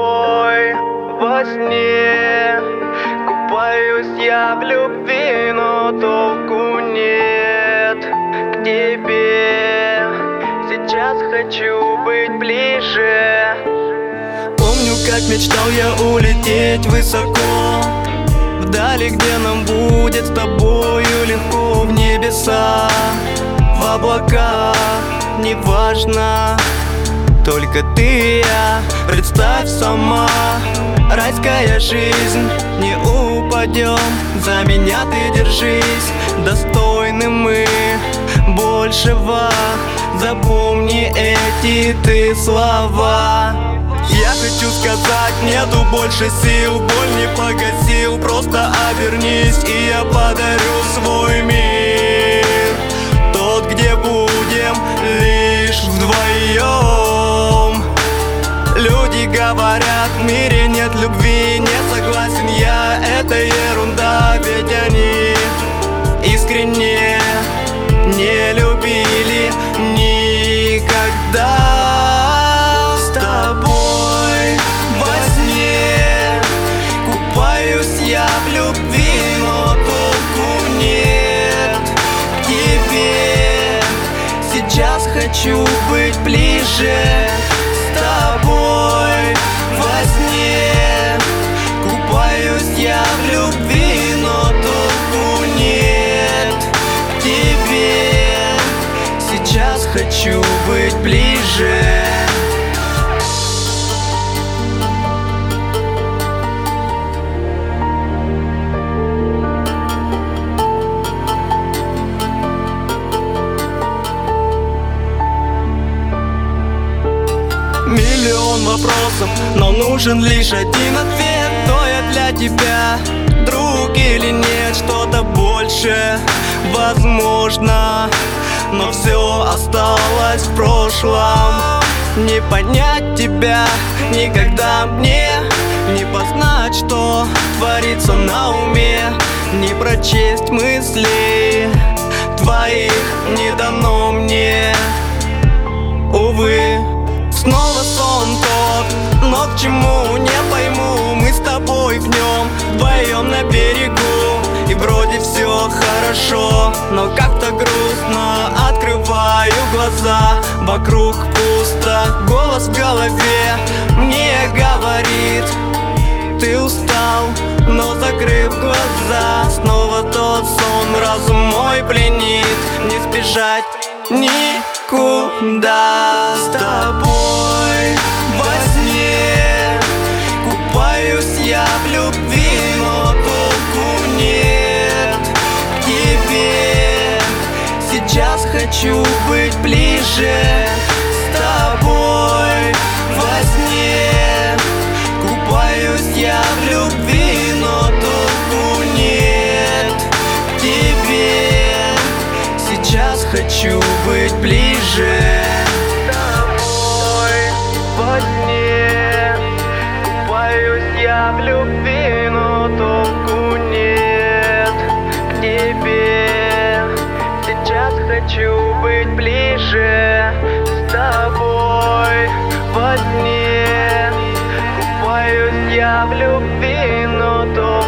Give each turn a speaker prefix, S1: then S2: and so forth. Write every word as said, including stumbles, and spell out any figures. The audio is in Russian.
S1: тобой во сне. Купаюсь я в любви, но толку нет к тебе. Сейчас хочу быть ближе. Помню, как мечтал я улететь высоко, вдали, где нам будет с тобою легко. В небеса, в облаках, неважно, только ты и я. Представь сама, райская жизнь, не упадем. За меня ты держись, достойны мы большего. Запомни эти ты слова. Я хочу сказать, нету больше сил, боль не погасил. Просто обернись, и я подарю свой мир, тот, где будем лишь вдвоем. Люди говорят, в мире нет любви, не согласен я, это ерунда. Ведь они искренне не любили никогда. С тобой во сне купаюсь я в любви, но толку нет к тебе. Сейчас хочу быть ближе. С тобой во сне купаюсь я в любви, но толку нет к тебе. Сейчас хочу быть ближе. Миллион вопросов, но нужен лишь один ответ. Кто я для тебя, друг или нет? Что-то больше возможно, но все осталось в прошлом. Не понять тебя никогда мне, не познать, что творится на уме, не прочесть мысли твоих не дано мне. Увы, снова сон тот, но к чему не пойму. Мы с тобой в нем вдвоем на берегу, и вроде все хорошо, но как-то грустно. Открываю глаза, вокруг пусто. Голос в голове мне говорит: ты устал, но закрыв глаза, снова тот сон разум мой пленит. Не сбежать никуда. С тобой во сне купаюсь я в любви, но толку нет к тебе. Сейчас хочу быть ближе. С тобой во сне купаюсь я в любви, но толку нет к тебе. Сейчас хочу быть ближе. С тобой во сне купаюсь я в любви, но толку нет к тебе. Сейчас хочу быть ближе. С тобой во сне купаюсь я в любви, но толку